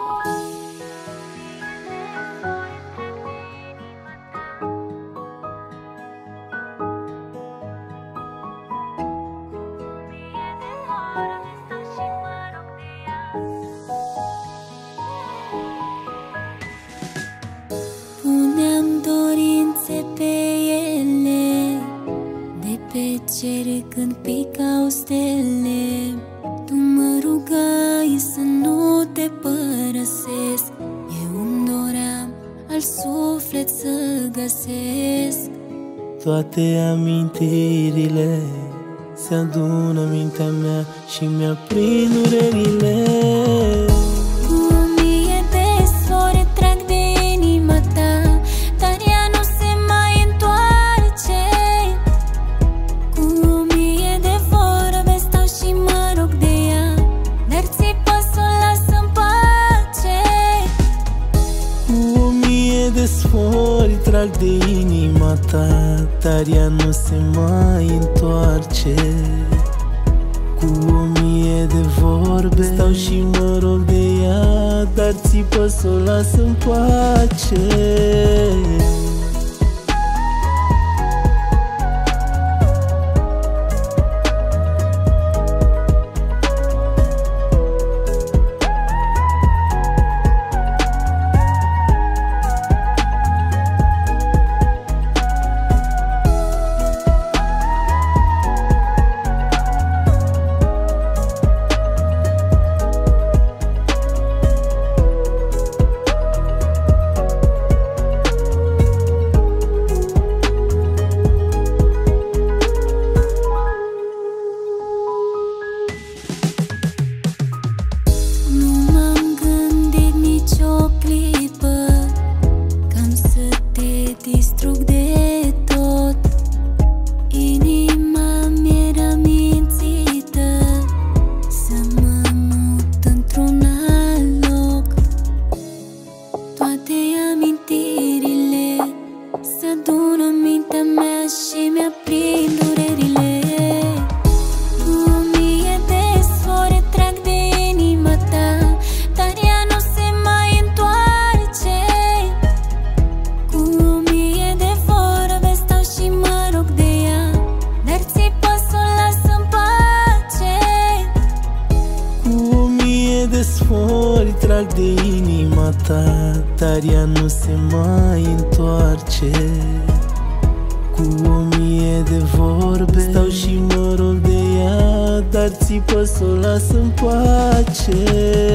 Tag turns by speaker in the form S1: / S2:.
S1: Puneam dorințe pe ele, de pe cer când picau stele. Tu mă rugai să nu te părăsesc, eu îmi doream al suflet să găsesc.
S2: Toate amintirile se adună în mintea mea și mi-aprind durerile.
S1: Cu 1000 de sori trag de inima ta, dar ea nu se mai întoarce. Cu 1000 de vorbe stau și mă rog de ea, dar țipă să o las în pace.
S2: Cu 1000 de sfori trag de inima ta, dar ea nu se mai întoarce. Cu 1000 de vorbe stau și mă rog de ea, dar țipă să o las în pace.
S1: Distrug de tot, inima mi-era mințită să mă mut într-un alt loc. Toate amintirile se adună în mintea mea și mi-aprind durerile. Cu 1000 de sfori trag de inima ta, dar ea nu se mai întoarce. Cu 1000 de vorbe stau și mă rog de ea, dar țipă să o las în pace.
S2: Cu 1000 de sfori trag de inima ta, dar ea nu se mai întoarce. Cu 1000 de vorbe stau și mă rog de ea, dar țipă să o las în pace.